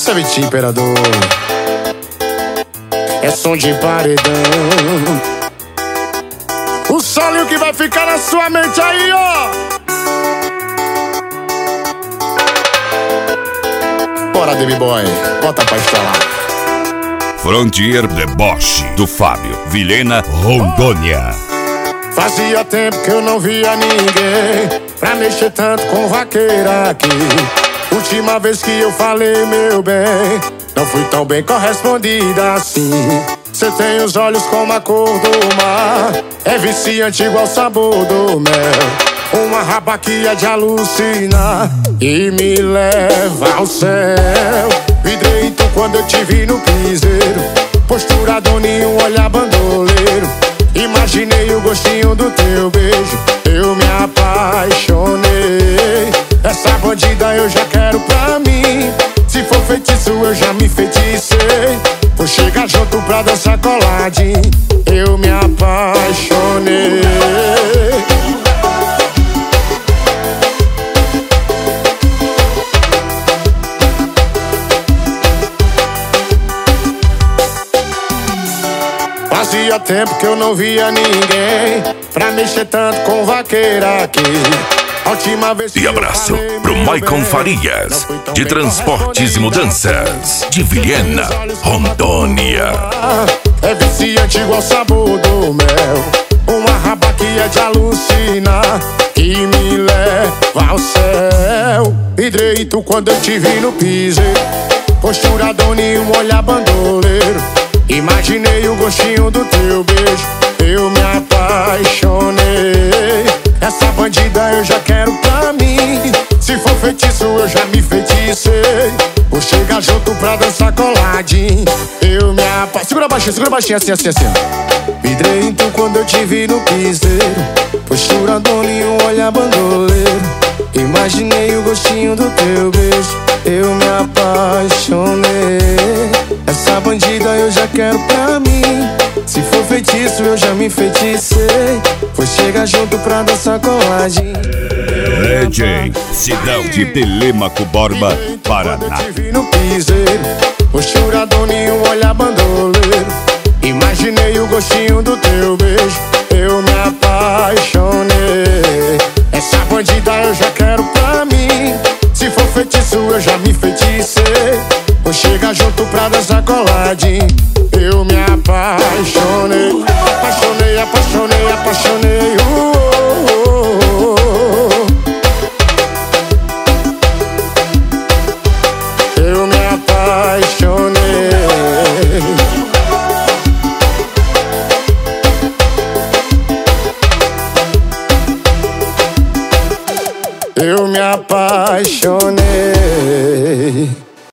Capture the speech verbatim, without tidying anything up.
Essa é Vitinho Imperador, é som de paredão. O solinho que vai ficar na sua mente aí, ó. Bora, Baby Boy, bota pra instalar. Frontier Deboche, do Fábio Vilhena, Rondônia. Fazia tempo que eu não via ninguém pra mexer tanto com vaqueira aqui. Última vez que eu falei, meu bem, não fui tão bem correspondida assim. Cê tem os olhos como a cor do mar, é viciante igual o sabor do mel. Uma raba que é de alucinar e me leva ao céu. Vidrei então quando eu te vi no piseiro, postura doninho, olhar bandoleiro. Imaginei o gostinho do teu beijo, eu me apaixonei. Essa bandida eu já quero pra mim, se for feitiço eu já me feticei. Vou chegar junto pra dançar coladinho, eu me apaixonei. Fazia tempo que eu não via ninguém pra mexer tanto com vaqueira aqui. Última vez que e abraço pro Maicon Farias, de Transportes e Mudanças, de Vilhena, Rondônia. É viciante igual o sabor do mel, uma raba que é de alucinar e me leva ao céu. Vidrei tu quando eu te vi no piseiro, postura doninho, um olhar bandoleiro. Imaginei o gostinho do teu beijo, eu me apaixonei. Essa bandida eu já quero pra mim, se for feitiço eu já me feticei. Vou chegar junto pra dançar coladinho, eu me apaixonei. Segura baixinho, segura baixinho, assim, assim, assim. Vidrei então quando eu te vi no piseiro, postura doninho, olhar bandoleiro. Imaginei o gostinho do teu beijo, eu me apaixonei. Essa bandida eu já quero pra mim, se for feitiço eu já me feticei. Vou chegar junto pra dançar coladinho. D J Sidão de Telêmaco Borba, Paraná. Eu te vi no piseiro, postura doninho, olhar bandoleiro. Imaginei o gostinho do teu beijo, eu me apaixonei. Essa bandida eu já quero pra mim, se for feitiço eu já me feticei. Vou chegar junto pra dançar coladinho, eu me apaixonei. Apaixonei, apaixonei, apaixonei, uh, uh, uh, uh. Eu me apaixonei. Eu me apaixonei.